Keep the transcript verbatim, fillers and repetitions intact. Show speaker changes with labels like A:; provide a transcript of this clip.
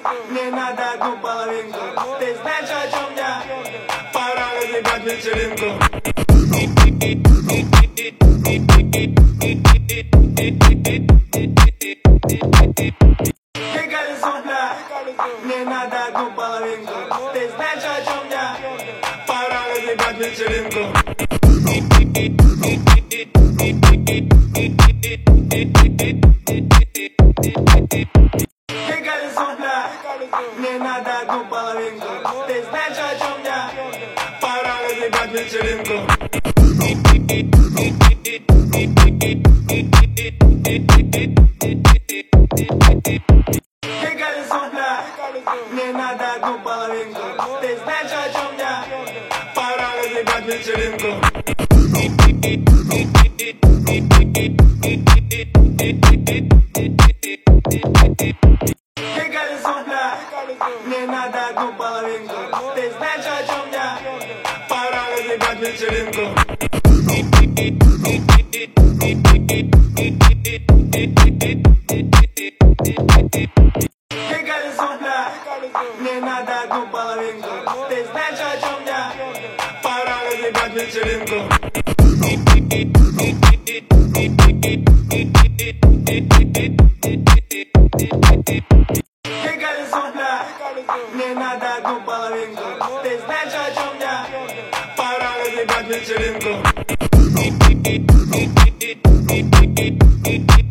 A: мне надо одну половинку. Ты знаешь, о чем я? Пора разыграть вечеринку. Ты колесо, бля, мне надо одну половинку. Ты знаешь, о чем я? Пора разыграть вечеринку. Ты колесо, бля, мне надо одну половинку. Ты знаешь, о чем я? Пора разыграть вечеринку. Ты колесо, бля, мне надо одну половинку. Ты знаешь, о чем я? Пора разыграть вечеринку. Ты колесо, бля, мне надо одну половинку. Ты знаешь, о чем я? Пора разыграть вечеринку. Ты колесо, бля, мне надо одну половинку. Ты знаешь, о чем я? Пора разыграть вечеринку. Ты колесо, бля, мне надо одну половинку. Ты знаешь, о чем я? Пора разыграть вечеринку.